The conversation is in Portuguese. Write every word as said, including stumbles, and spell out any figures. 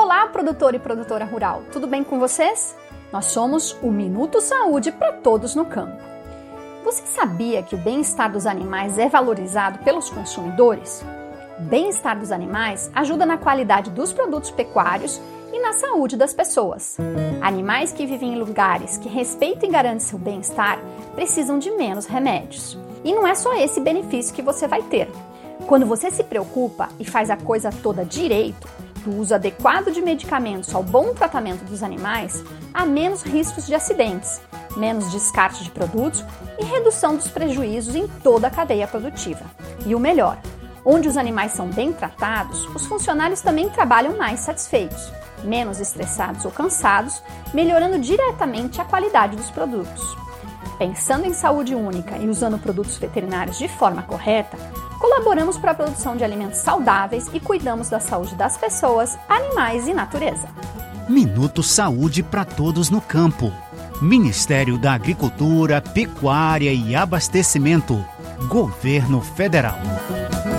Olá, produtor e produtora rural, tudo bem com vocês? Nós somos o Minuto Saúde para todos no campo. Você sabia que o bem-estar dos animais é valorizado pelos consumidores? O bem-estar dos animais ajuda na qualidade dos produtos pecuários e na saúde das pessoas. Animais que vivem em lugares que respeitam e garantem seu bem-estar precisam de menos remédios. E não é só esse benefício que você vai ter. Quando você se preocupa e faz a coisa toda direito, do uso adequado de medicamentos ao bom tratamento dos animais, há menos riscos de acidentes, menos descarte de produtos e redução dos prejuízos em toda a cadeia produtiva. E o melhor, onde os animais são bem tratados, os funcionários também trabalham mais satisfeitos, menos estressados ou cansados, melhorando diretamente a qualidade dos produtos. Pensando em saúde única e usando produtos veterinários de forma correta, colaboramos para a produção de alimentos saudáveis e cuidamos da saúde das pessoas, animais e natureza. Minuto Saúde para todos no campo. Ministério da Agricultura, Pecuária e Abastecimento. Governo Federal.